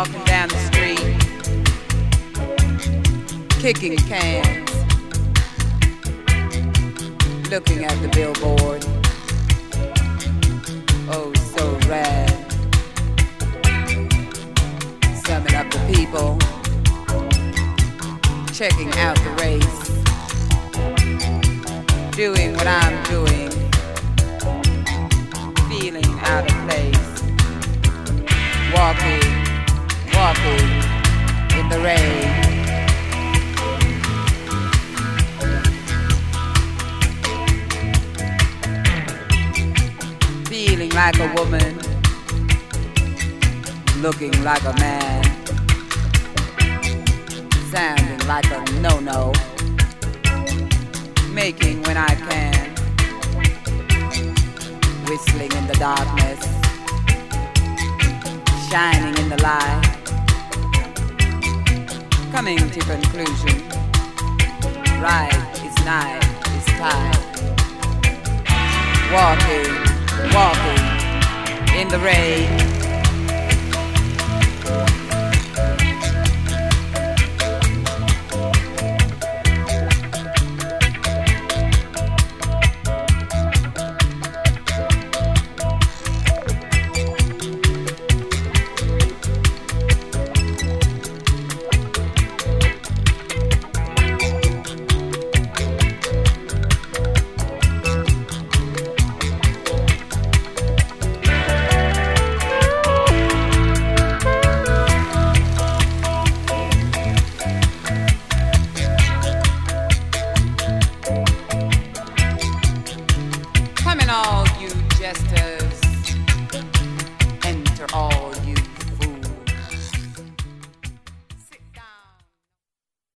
walking down the street, kicking cans, looking at the billboard. Oh, so rad. Summing up the people, checking out the race, doing what I'm doing, feeling out of place, walking in the rain. Feeling like a woman, looking like a man, sounding like a no-no, making when I can, whistling in the darkness, shining in the light, coming to conclusion, right is night is time, walking in the rain.